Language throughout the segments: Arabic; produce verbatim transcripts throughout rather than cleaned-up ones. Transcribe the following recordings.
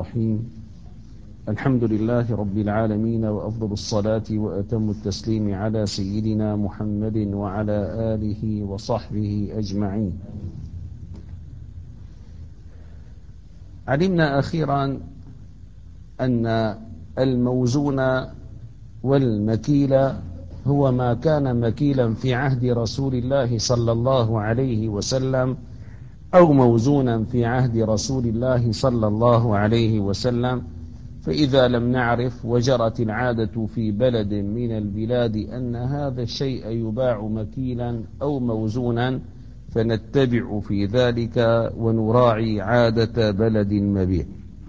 الرحيم. الحمد لله رب العالمين، وأفضل الصلاة وأتم التسليم على سيدنا محمد وعلى آله وصحبه أجمعين. علمنا أخيرا أن الموزون والمكيل هو ما كان مكيلا في عهد رسول الله صلى الله عليه وسلم أو موزونا في عهد رسول الله صلى الله عليه وسلم. فإذا لم نعرف وجرت العادة في بلد من البلاد أن هذا الشيء يباع مكيلا أو موزونا فنتبع في ذلك ونراعي عادة بلد مبيع.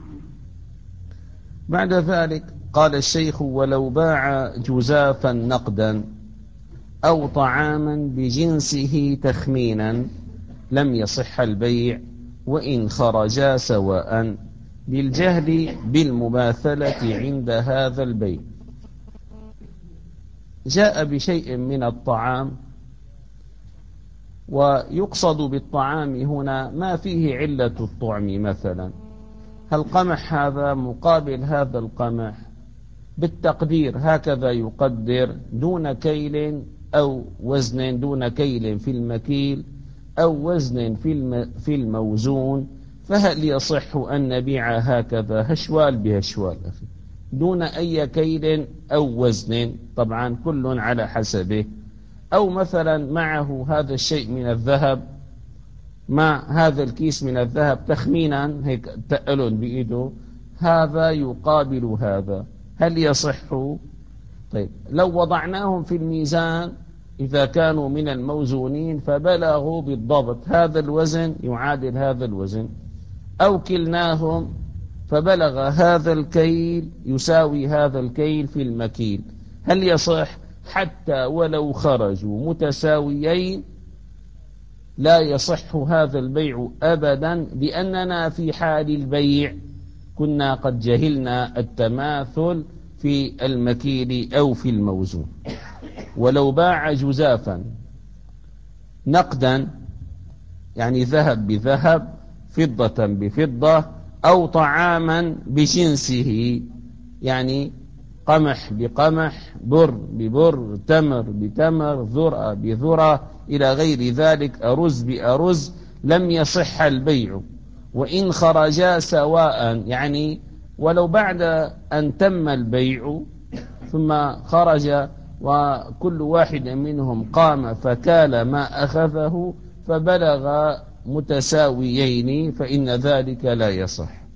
بعد ذلك قال الشيخ: ولو باع جزافا نقدا أو طعاما بجنسه تخمينا لم يصح البيع وإن خرجا سواء للجهل بالمماثلة عند هذا البيع. جاء بشيء من الطعام، ويقصد بالطعام هنا ما فيه علة الطعم، مثلا القمح هذا مقابل هذا القمح بالتقدير هكذا يقدر دون كيل أو وزن، دون كيل في المكيل أو وزن في الموزون، فهل يصح أن نبيع هكذا هشوال بهشوال دون أي كيل أو وزن؟ طبعا كل على حسبه. أو مثلا معه هذا الشيء من الذهب، مع هذا الكيس من الذهب تخمينا، هيك تقلون بإيده، هذا يقابل هذا، هل يصح؟ طيب لو وضعناهم في الميزان إذا كانوا من الموزونين فبلغوا بالضبط هذا الوزن يعادل هذا الوزن، أو كلناهم فبلغ هذا الكيل يساوي هذا الكيل في المكيل، هل يصح؟ حتى ولو خرجوا متساويين لا يصح هذا البيع أبدا، لأننا في حال البيع كنا قد جهلنا التماثل في المكيل أو في الموزون. ولو باع جزافا نقدا يعني ذهب بذهب، فضة بفضة، أو طعاما بجنسه يعني قمح بقمح، بر ببر، تمر بتمر، ذرة بذرة إلى غير ذلك، أرز بأرز، لم يصح البيع وإن خرجا سواء، يعني ولو بعد أن تم البيع ثم خرج وكل واحد منهم قام فكال ما أخذه فبلغ متساويين فإن ذلك لا يصح.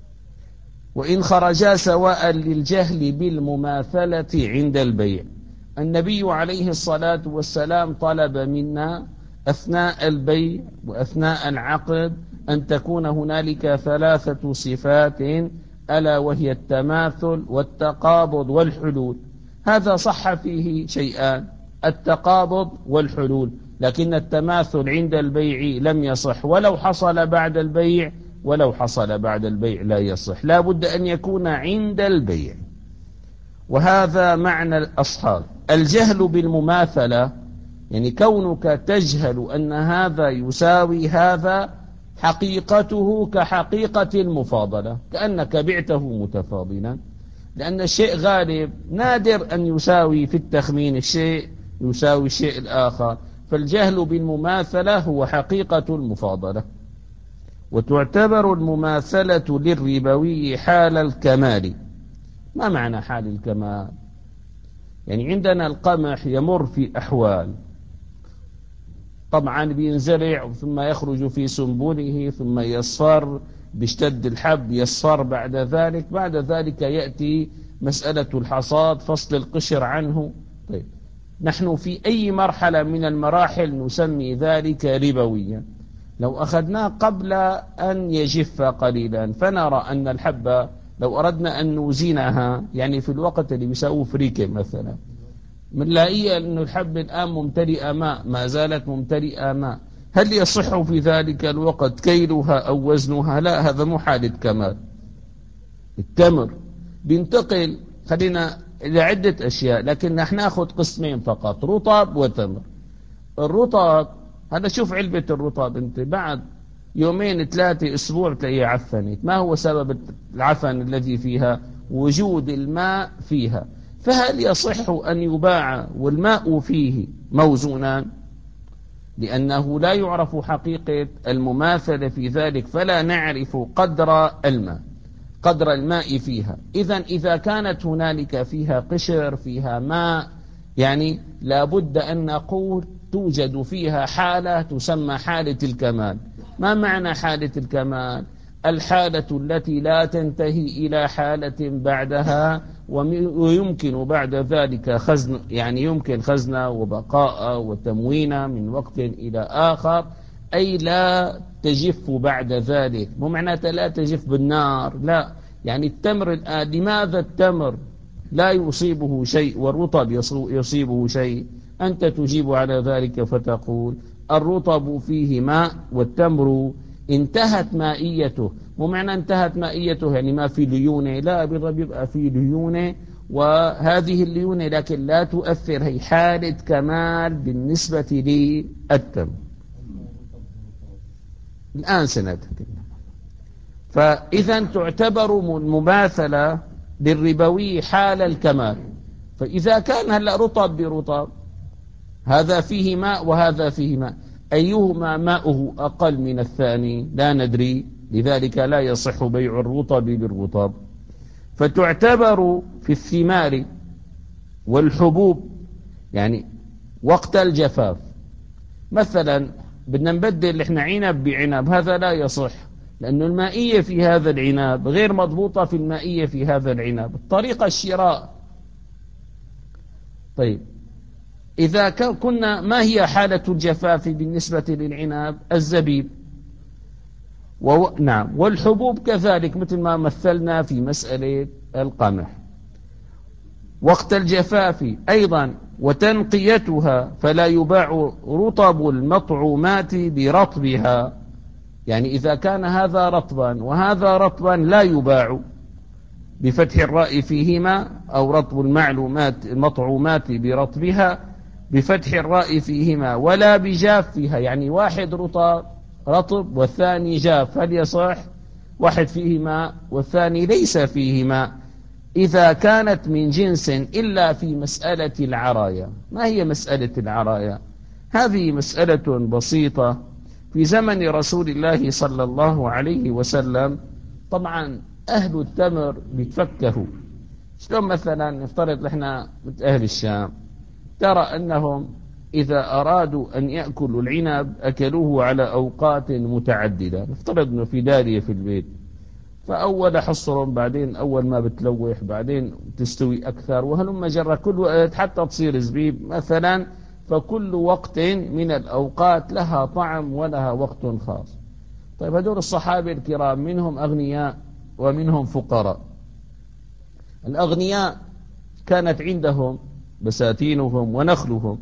وإن خرجا سواء للجهل بالمماثلة عند البيع. النبي عليه الصلاة والسلام طلب منا أثناء البيع وأثناء العقد أن تكون هنالك ثلاثة صفات، ألا وهي التماثل والتقابض والحلول. هذا صح فيه شيئان، التقابض والحلول، لكن التماثل عند البيع لم يصح، ولو حصل بعد البيع ولو حصل بعد البيع لا يصح، لا بد أن يكون عند البيع. وهذا معنى الأصحاب. الجهل بالمماثلة يعني كونك تجهل أن هذا يساوي هذا حقيقته كحقيقة المفاضلة، كأنك بعته متفاضلا، لأن الشيء غالب نادر أن يساوي في التخمين الشيء يساوي الشيء الآخر، فالجهل بالمماثلة هو حقيقة المفاضلة. وتعتبر المماثلة للربوي حال الكمال. ما معنى حال الكمال؟ يعني عندنا القمح يمر في أحوال، طبعا بينزرع ثم يخرج في سنبله ثم يصفر، بيشتد الحب يصفر، بعد ذلك بعد ذلك يأتي مسألة الحصاد، فصل القشر عنه. طيب نحن في أي مرحلة من المراحل نسمي ذلك ربويا؟ لو أخذناه قبل أن يجف قليلا فنرى أن الحبة لو أردنا أن نوزنها يعني في الوقت اللي بيساوي فريكة مثلا، بنلاقي أن الحب الآن ممتلئة ماء، ما زالت ممتلئة ماء، هل يصح في ذلك الوقت كيلها أو وزنها؟ لا، هذا مو حالة كمال. التمر بينتقل، خلينا إلى عدة أشياء لكن نحن نأخذ قسمين فقط، رطب وتمر. الرطب هذا شوف علبة الرطب أنت بعد يومين ثلاثة أسبوع تلاقيها عفنت. ما هو سبب العفن الذي فيها؟ وجود الماء فيها. فهل يصح أن يباع والماء فيه موزونان؟ لأنه لا يعرف حقيقة المماثلة في ذلك، فلا نعرف قدر الماء قدر الماء فيها. إذن إذا كانت هنالك فيها قشر فيها ماء، يعني لابد أن نقول توجد فيها حالة تسمى حالة الكمال. ما معنى حالة الكمال؟ الحالة التي لا تنتهي إلى حالة بعدها، ويمكن بعد ذلك خزن، يعني يمكن خزنها وبقاء وتموينها من وقت إلى آخر، أي لا تجف بعد ذلك. مو معناتها لا تجف بالنار، لا. يعني التمر الآن، لماذا التمر لا يصيبه شيء والرطب يصيبه شيء؟ أنت تجيب على ذلك فتقول الرطب فيه ماء والتمر انتهت مائيته. مو معنى انتهت مائيته يعني ما في ليونة، لا، بيبقى في ليونة، وهذه الليونة لكن لا تؤثر، هي حالة كمال بالنسبة للتمر. الآن سنتكلم. فإذا تعتبر المماثلة للربوي حال الكمال. فإذا كان هلا رطب برطب، هذا فيه ماء وهذا فيه ماء، أيهما ماؤه أقل من الثاني؟ لا ندري، لذلك لا يصح بيع الرطب بالرطب. فتعتبر في الثمار والحبوب، يعني وقت الجفاف. مثلا بدنا نبدل احنا عنب بعنب، هذا لا يصح، لأن المائية في هذا العنب غير مضبوطة في المائية في هذا العنب. الطريقة الشراء. طيب إذا كنا، ما هي حالة الجفاف بالنسبة للعنب؟ الزبيب. و... نعم، والحبوب كذلك مثل ما مثلنا في مسألة القمح. وقت الجفاف أيضا وتنقيتها، فلا يباع رطب المطعومات برطبها. يعني إذا كان هذا رطبا وهذا رطبا لا يباع بفتح الراء فيهما، أو رطب المعلومات المطعومات برطبها بفتح الراء فيهما، ولا بجافها. يعني واحد رطب رطب والثاني جاف، هل يصح؟ واحد فيه ماء والثاني ليس فيه ماء. إذا كانت من جنس، إلا في مسألة العرايا. ما هي مسألة العرايا؟ هذه مسألة بسيطة. في زمن رسول الله صلى الله عليه وسلم طبعا أهل التمر بيتفكهوا. شلون؟ مثلا نفترض احنا أهل الشام، ترى أنهم إذا أرادوا أن يأكلوا العنب أكلوه على أوقات متعددة. نفترض أنه في دارية في البيت، فأول حصر، بعدين أول ما بتلوح، بعدين تستوي أكثر، وهلما جرى كل وقت حتى تصير زبيب مثلا. فكل وقت من الأوقات لها طعم ولها وقت خاص. طيب هذول الصحابة الكرام منهم أغنياء ومنهم فقراء. الأغنياء كانت عندهم بساتينهم ونخلهم،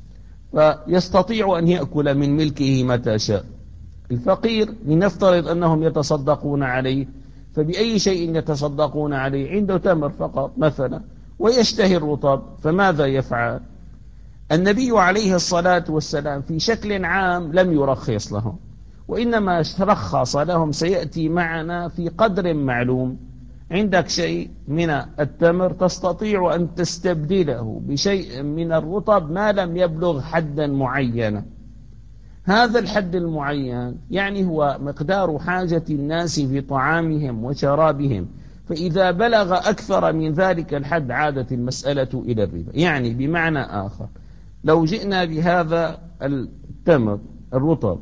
فيستطيع أن يأكل من ملكه متى شاء. الفقير لنفترض أنهم يتصدقون عليه، فبأي شيء يتصدقون عليه؟ عنده تمر فقط مثلا ويشتهي الرطب، فماذا يفعل؟ النبي عليه الصلاة والسلام في شكل عام لم يرخص لهم، وإنما رخص لهم، سيأتي معنا في قدر معلوم. عندك شيء من التمر تستطيع أن تستبدله بشيء من الرطب ما لم يبلغ حدا معينا. هذا الحد المعين يعني هو مقدار حاجة الناس في طعامهم وشرابهم، فإذا بلغ أكثر من ذلك الحد عادت المسألة إلى الربا. يعني بمعنى آخر، لو جئنا بهذا التمر الرطب،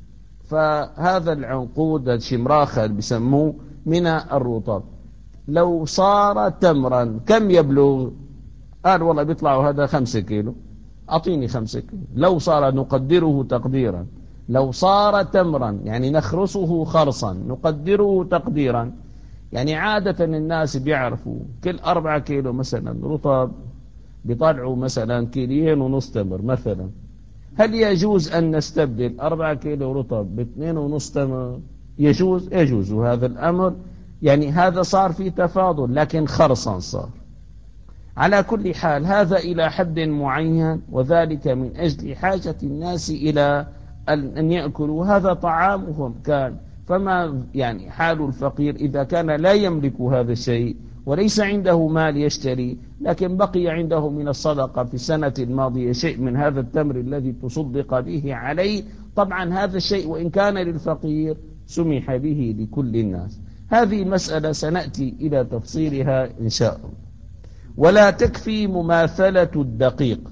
فهذا العنقود الشمراخ بسموه من الرطب، لو صار تمرا كم يبلغ؟ قال والله بيطلعوا هذا خمسة كيلو، أعطيني خمسة كيلو. لو صار، نقدره تقديرا، لو صار تمرا يعني نخرصه خرصا، نقدره تقديرا. يعني عادة الناس بيعرفوا كل أربعة كيلو مثلا رطب بيطلعوا مثلا كيلين ونص تمر مثلا. هل يجوز أن نستبدل أربعة كيلو رطب باثنين ونص تمر؟ يجوز؟ يجوز هذا الأمر. يعني هذا صار في تفاضل، لكن خرصا صار. على كل حال هذا إلى حد معين، وذلك من أجل حاجة الناس إلى أن يأكلوا هذا طعامهم كان. فما يعني حال الفقير إذا كان لا يملك هذا الشيء وليس عنده مال يشتري، لكن بقي عنده من الصدقة في السنة الماضية شيء من هذا التمر الذي تصدق به عليه، طبعا هذا الشيء وإن كان للفقير سمح به لكل الناس. هذه المسألة سنأتي إلى تفصيلها إن شاء الله. ولا تكفي مماثلة الدقيق،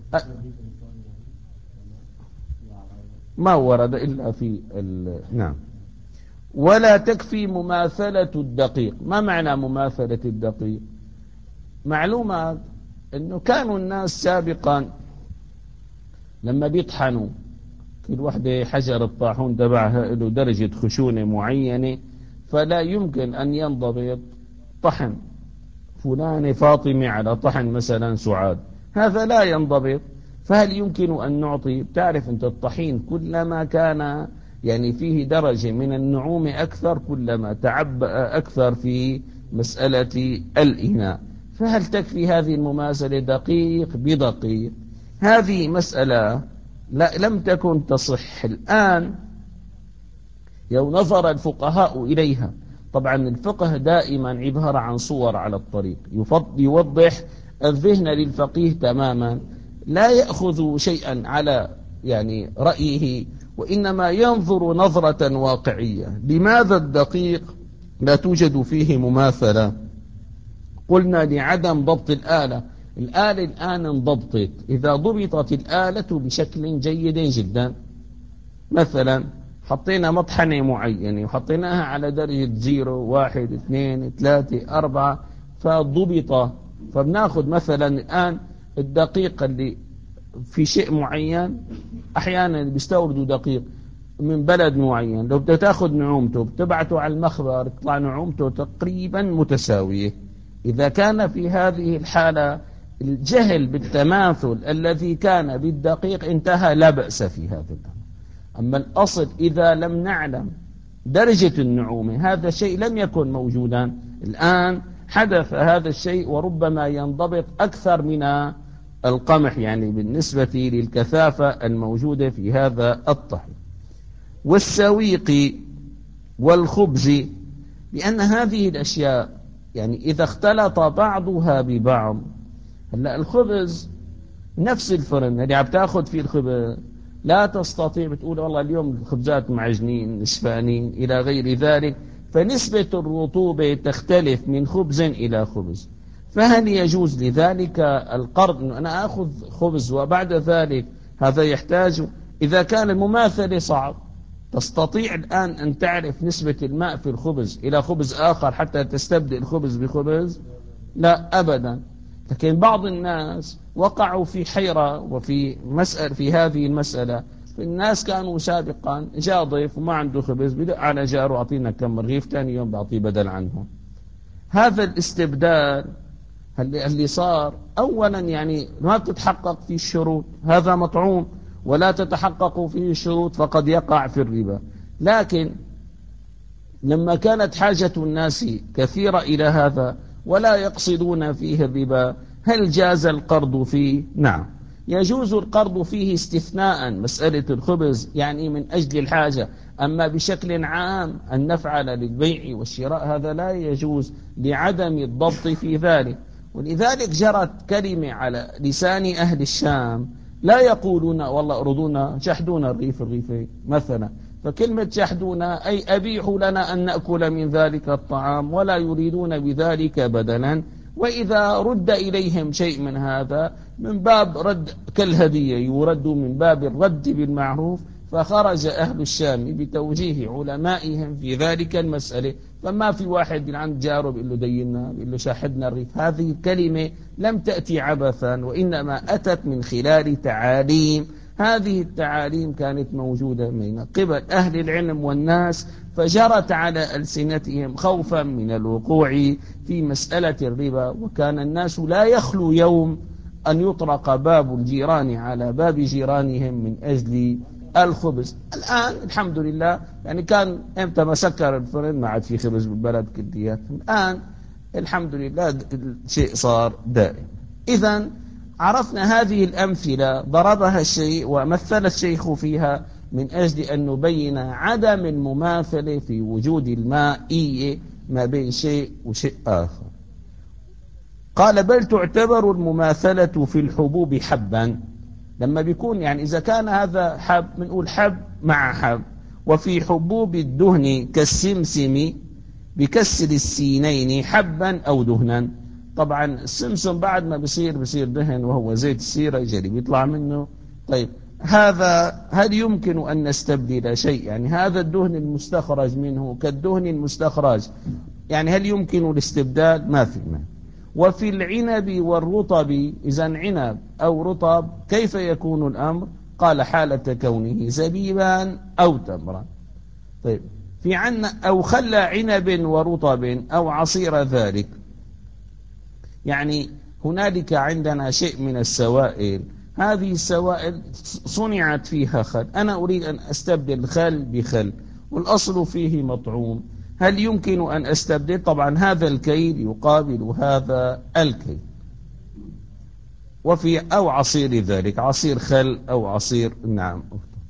ما ورد إلا في نعم. ولا تكفي مماثلة الدقيق. ما معنى مماثلة الدقيق؟ معلومة أنه كانوا الناس سابقا لما بيطحنوا كل وحدة حجر الطاحون تبعها له درجة خشونة معينة، فلا يمكن أن ينضبط طحن فلان فاطمة على طحن مثلا سعاد، هذا لا ينضبط. فهل يمكن أن نعطي؟ تعرف أنت الطحين كلما كان يعني فيه درجة من النعومة أكثر كلما تعبأ أكثر في مسألة الإناء. فهل تكفي هذه المماثلة دقيق بدقيق؟ هذه مسألة لا لم تكن تصح. الآن لو نظر الفقهاء إليها، طبعا الفقه دائما عبارة عن صور على الطريق، يوضح الذهن للفقيه تماما، لا يأخذ شيئا على يعني رأيه، وإنما ينظر نظرة واقعية. لماذا الدقيق لا توجد فيه مماثلة؟ قلنا لعدم ضبط الآلة. الآلة الآن انضبطت، إذا ضبطت الآلة بشكل جيد جدا، مثلا حطينا مطحنة معينة وحطيناها على درجة زيرو واحد اثنين ثلاثة أربعة فضبط، فبناخذ مثلا الآن الدقيق اللي في شيء معين، أحيانا بيستوردوا دقيق من بلد معين، لو بدك تاخذ نعومته بتبعته على المخبر تطلع نعومته تقريبا متساوية. إذا كان في هذه الحالة الجهل بالتماثل الذي كان بالدقيق انتهى، لا بأس في هذا الأمر. أما الأصل إذا لم نعلم درجة النعومة، هذا الشيء لم يكن موجودا، الآن حدث هذا الشيء وربما ينضبط أكثر من القمح يعني بالنسبة للكثافة الموجودة في هذا الطحين. والسويق والخبز، لأن هذه الأشياء يعني إذا اختلط بعضها ببعض، هلا الخبز نفس الفرن اللي عم تاخذ فيه الخبز لا تستطيع بتقول والله اليوم الخبزات معجنين نشفانين إلى غير ذلك، فنسبة الرطوبة تختلف من خبز إلى خبز. فهل يجوز لذلك القرض أن أنا أخذ خبز وبعد ذلك هذا يحتاج؟ إذا كان المماثلة صعب، تستطيع الآن أن تعرف نسبة الماء في الخبز إلى خبز آخر حتى تستبدل خبز بخبز؟ لا أبدا. لكن بعض الناس وقعوا في حيرة وفي مسألة في هذه المسألة. الناس كانوا سابقا جاء ضيف وما عنده خبز بدق على جاره أعطينا كم رغيف، ثاني يوم بعطيه بدل عنهم. هذا الاستبدال اللي صار أولا يعني ما تتحقق فيه الشروط، هذا مطعوم ولا تتحقق فيه الشروط فقد يقع في الربا. لكن لما كانت حاجة الناس كثيرة إلى هذا ولا يقصدون فيه الربا، هل جاز القرض فيه؟ نعم يجوز القرض فيه استثناء مسألة الخبز يعني من أجل الحاجة، أما بشكل عام أن نفعل للبيع والشراء هذا لا يجوز لعدم الضبط في ذلك. ولذلك جرت كلمة على لسان أهل الشام لا يقولون والله أرضونا شحدونا الريف الريفين مثلا، فكلمة شحدونا أي أبيحوا لنا أن نأكل من ذلك الطعام ولا يريدون بذلك بدلا. وإذا رد إليهم شيء من هذا من باب رد كالهدية، يرد من باب الرد بالمعروف. فخرج أهل الشام بتوجيه علمائهم في ذلك المسألة، فما في واحد من عند جاره بيقول له دينا بيقول له شاحدنا الريف. هذه الكلمة لم تأتي عبثا، وإنما أتت من خلال تعاليم، هذه التعاليم كانت موجودة من قبل أهل العلم والناس، فجرت على ألسنتهم خوفا من الوقوع في مسألة الربا. وكان الناس لا يخلو يوم أن يطرق باب الجيران على باب جيرانهم من أجل الخبز. الآن الحمد لله يعني كان امتى ما سكر الفرن ما عاد في خبز بالبلد كليات، الآن الحمد لله الشيء صار دائم. إذن عرفنا هذه الأمثلة ضربها الشيء ومثل الشيخ فيها من أجل أن نبين عدم المماثلة في وجود المائية ما بين شيء وشيء آخر. قال بل تعتبر المماثلة في الحبوب حبا، لما بيكون يعني إذا كان هذا حب بنقول حب مع حب، وفي حبوب الدهن كالسمسم بكسر السينين حبا أو دهنا. طبعا السمسم بعد ما بصير بصير دهن وهو زيت السيرة جري بيطلع منه. طيب هذا هل يمكن أن نستبدل شيء؟ يعني هذا الدهن المستخرج منه كالدهن المستخرج، يعني هل يمكن الاستبدال؟ ما في ما. وفي العنب والرطب، إذا عنب أو رطب كيف يكون الأمر؟ قال حالة كونه زبيبا أو تمرا. طيب في عنا أو خلى عنب ورطب أو عصير ذلك، يعني هنالك عندنا شيء من السوائل، هذه السوائل صنعت فيها خل، أنا أريد أن أستبدل خل بخل والأصل فيه مطعوم، هل يمكن أن أستبدل؟ طبعا هذا الكيل يقابل هذا الكيل. وفي أو عصير ذلك، عصير خل أو عصير نعم.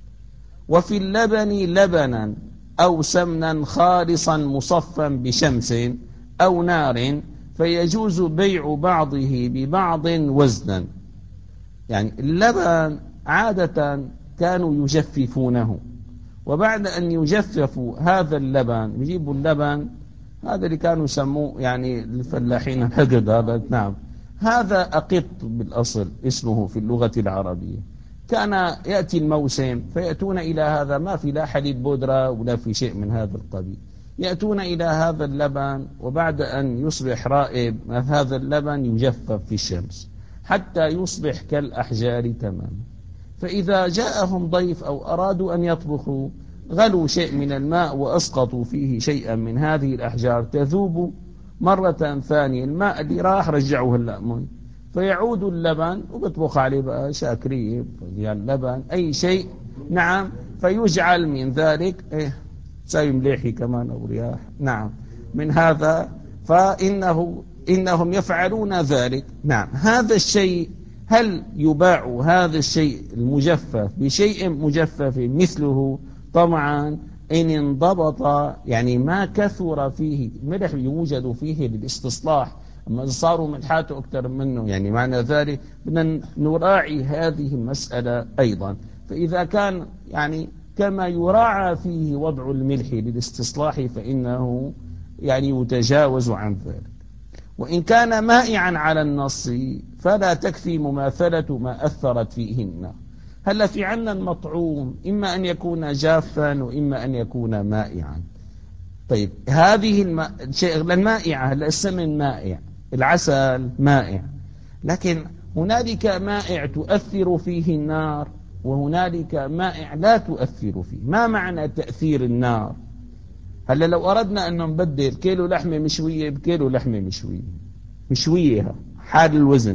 وفي اللبن لبنا أو سمنا خالصا مصفا بشمس أو نار فيجوز بيع بعضه ببعض وزنا. يعني اللبن عادة كانوا يجففونه، وبعد أن يجففوا هذا اللبن يجيبوا اللبن هذا اللي كانوا يسموه يعني الفلاحين الحقد، هذا نعم هذا أقط بالأصل اسمه في اللغة العربية. كان يأتي الموسم فيأتون إلى هذا، ما في لا حليب بودرة ولا في شيء من هذا القبيل، يأتون إلى هذا اللبن وبعد أن يصبح رائب هذا اللبن يجفف في الشمس حتى يصبح كالأحجار تماما. فإذا جاءهم ضيف أو أرادوا أن يطبخوا غلوا شيء من الماء وأسقطوا فيه شيئا من هذه الأحجار تذوب مرة ثانية، الماء اللي راح رجعوه اللأمون فيعود اللبن وبطبخ عليه بقى شاكريه يعني لبن أي شيء نعم، فيجعل من ذلك إيه ساي مليحي كمان أو رياح نعم من هذا، فإنه إنهم يفعلون ذلك. نعم هذا الشيء هل يباع هذا الشيء المجفف بشيء مجفف مثله؟ طبعا إن انضبط، يعني ما كثر فيه ملح يوجد فيه للاستصلاح، أما صاروا ملحاته أكثر منه يعني معنى ذلك بدنا نراعي هذه المسألة أيضا. فإذا كان يعني كما يراعى فيه وضع الملح للاستصلاح فإنه يعني يتجاوز عن ذلك. وإن كان مائعا على النص فلا تكفي مماثلة ما أثرت فيه النار. هل في عنا المطعوم إما أن يكون جافا وإما أن يكون مائعا. طيب هذه الم... الشيء المائعة، السمن مائع، العسل مائع، لكن هنالك مائع تؤثر فيه النار وهنالك مائع لا تؤثر فيه. ما معنى تأثير النار؟ هلا لو أردنا أن نبدل كيلو لحمة مشوية بكيلو لحمة مشوية مشوية حال الوزن،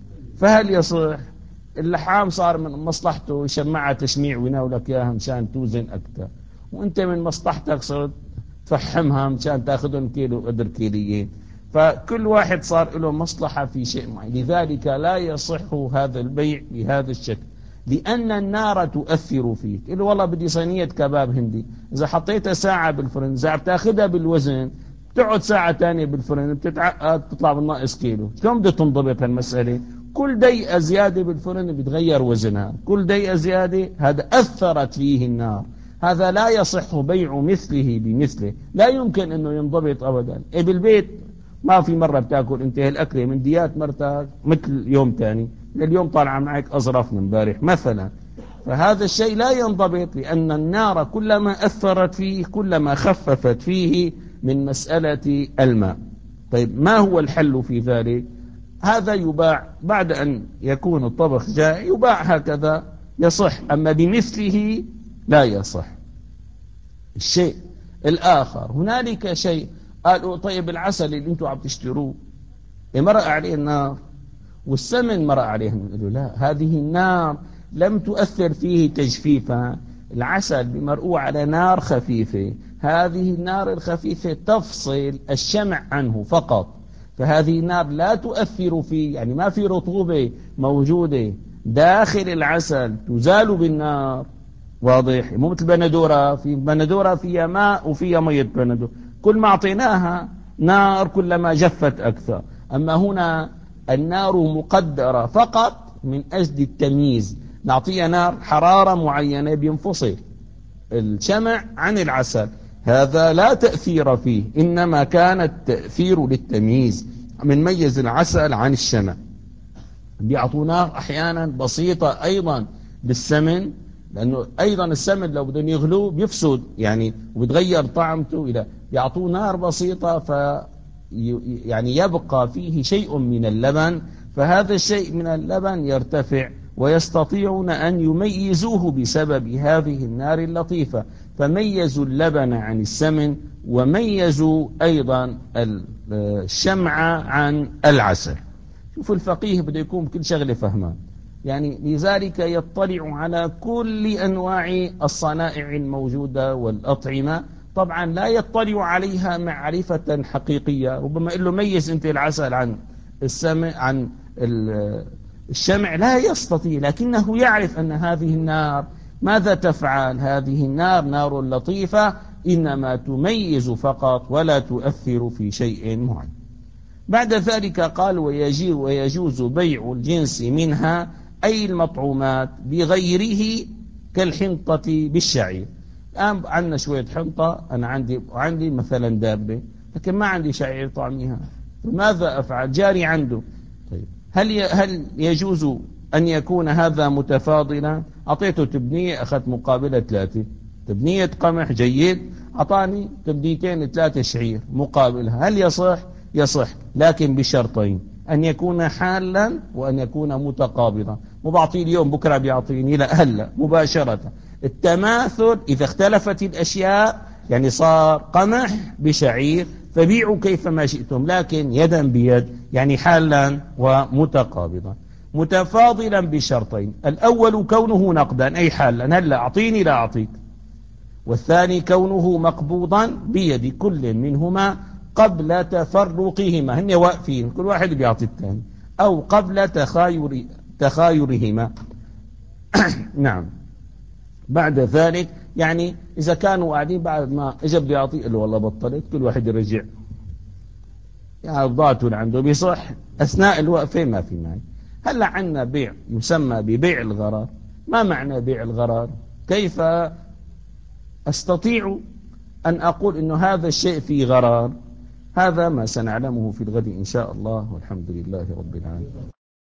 فهل يصح؟ اللحام صار من مصلحته يشمعها تشميع ويناولك إياها مشان توزن أكثر، وأنت من مصلحتك صرت تفحمها مشان تأخذهم كيلو قدر كيليين، فكل واحد صار له مصلحة في شيء معين. لذلك لا يصح هذا البيع بهذا الشكل، لأن النار تؤثر فيه. تقول والله بدي صينية كباب هندي، إذا حطيتها ساعة بالفرن إذا بتاخذها بالوزن بتقعد ساعة تانية بالفرن بتتعقد تطلع بالناقص كيلو. شلون بدها تنضبط هالمسألة؟ كل دقيقة زيادة بالفرن بتغير وزنها، كل دقيقة زيادة هذا أثرت فيه النار. هذا لا يصح بيع مثله بمثله، لا يمكن أنه ينضبط أبدا. إيه بالبيت ما في مرة بتاكل انت هالأكلة من ديات مرتك مثل يوم تاني، اليوم طالعة معك أظرف من بارح مثلا، فهذا الشيء لا ينضبط، لأن النار كلما أثرت فيه كلما خففت فيه من مسألة الماء. طيب ما هو الحل في ذلك؟ هذا يباع بعد أن يكون الطبخ جاء يباع هكذا يصح، أما بمثله لا يصح. الشيء الآخر هنالك شيء قالوا طيب العسل اللي انتم عم تشتروه مرق عليه النار والسمن مرق عليه، قالوا لا هذه النار لم تؤثر فيه تجفيفا، العسل بمرقوع على نار خفيفة، هذه النار الخفيفة تفصل الشمع عنه فقط، فهذه النار لا تؤثر فيه، يعني ما في رطوبة موجودة داخل العسل تزال بالنار واضح؟ مو مثل بندورة، في بندورة فيها ماء وفيها مية بندورة، كل ما أعطيناها نار كلما جفت أكثر. أما هنا النار مقدرة فقط من أجل التمييز، نعطيها نار حرارة معينة بينفصل الشمع عن العسل، هذا لا تأثير فيه، إنما كان التأثير للتمييز، من ميز العسل عن الشمع. بيعطوناه أحيانا بسيطة أيضا بالسمن، لأنه أيضا السمن لو بدهم يغلوه بيفسد يعني وبتغير طعمته، إلى بيعطوه نار بسيطة ف يعني يبقى فيه شيء من اللبن، فهذا الشيء من اللبن يرتفع، ويستطيعون أن يميزوه بسبب هذه النار اللطيفة، فميزوا اللبن عن السمن، وميزوا أيضا الشمع عن العسل. شوفوا الفقيه بده يكون كل شغله فهمان، يعني لذلك يطلع على كل أنواع الصنائع الموجودة والأطعمة، طبعا لا يطلع عليها معرفة حقيقية، ربما يقول له ميز أنت العسل عن السمع عن الشمع، لا يستطيع، لكنه يعرف أن هذه النار ماذا تفعل، هذه النار نار لطيفة إنما تميز فقط ولا تؤثر في شيء معين. بعد ذلك قال ويجي ويجوز بيع الجنس منها أي المطعومات بغيره كالحنطة بالشعير. الآن عندنا شوية حنطة، أنا عندي عندي مثلا دابة، لكن ما عندي شعير طعمها، فماذا أفعل؟ جاري عنده. طيب هل هل يجوز أن يكون هذا متفاضلا؟ أعطيته تبنية أخذت مقابلة ثلاثة، تبنية قمح جيد أعطاني تبنيتين ثلاثة شعير مقابلها، هل يصح؟ يصح، لكن بشرطين: أن يكون حالا وأن يكون متقابضا. مو بعطيه اليوم بكرة بيعطيني، لا، هلا مباشرة. التماثل إذا اختلفت الأشياء، يعني صار قمح بشعير، فبيعوا كيفما شئتم، لكن يدا بيد، يعني حالا ومتقابضا. متفاضلا بشرطين: الأول كونه نقدا أي حالا، هلا أعطيني لا أعطيك، والثاني كونه مقبوضا بيد كل منهما قبل تفرقهما، هن واقفين كل واحد بيعطي الثاني، أو قبل تخاير تخايرهما. نعم. بعد ذلك يعني إذا كانوا قاعدين بعد ما إجا بده يعطي له والله بطلت، كل واحد يرجع يعني بضاعته اللي عنده بيصح أثناء الوقفة، ما في مانع. هلا عندنا بيع يسمى ببيع الغرار. ما معنى بيع الغرار؟ كيف أستطيع أن أقول إنه هذا الشيء فيه غرار؟ هذا ما سنعلمه في الغد إن شاء الله، والحمد لله رب العالمين.